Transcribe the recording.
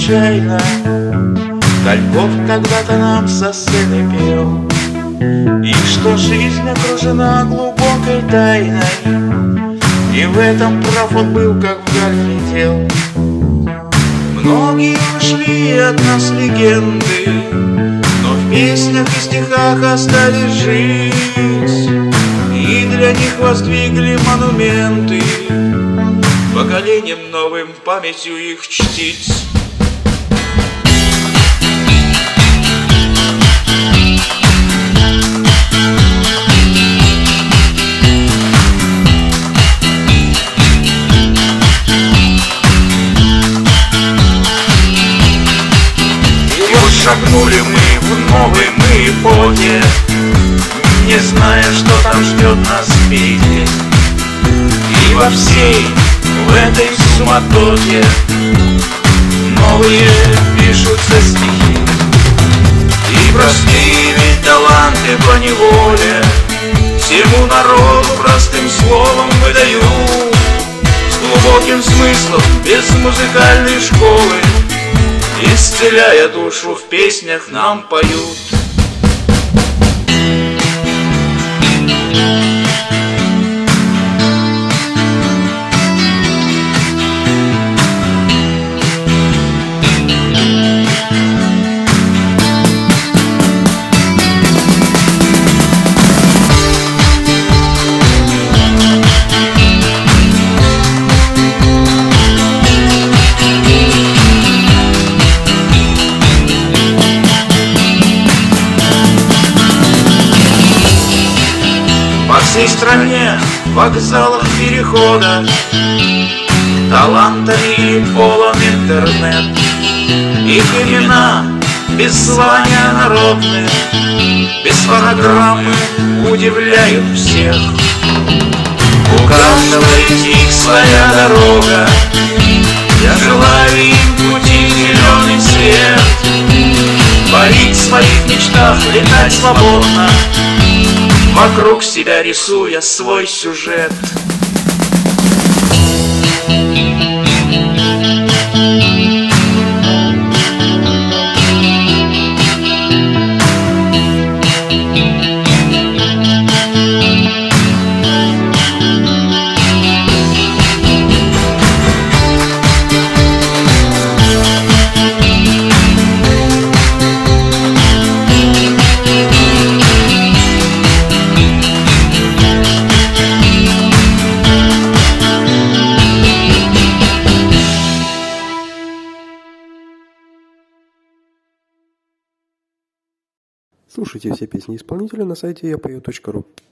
случайно. Тальков когда-то нам со сцены пел, и что жизнь окружена глубокой тайной, и в этом прав он был, как вдаль летел. Многие ушли от нас легенды, но в песнях и стихах остались жить, и для них воздвигли монументы, поколением новым памятью их чтить. Шагнули мы в новой эпохе, не зная, что там ждет нас впереди. И во всей в этой суматохе новые пишутся стихи. И простые ведь таланты поневоле всему народу простым словом выдают, с глубоким смыслом, без музыкальной школы, исцеляя душу, в песнях нам поют. По всей стране, в вокзалах, переходах талантами полон интернет. Их имена без звания народные, без фонограммы удивляют всех. У каждого из них своя дорога, я желаю им пути зеленый свет, парить в своих мечтах, летать свободно, вокруг себя рисуя свой сюжет. Слушайте все песни исполнителя на сайте yapою.ru.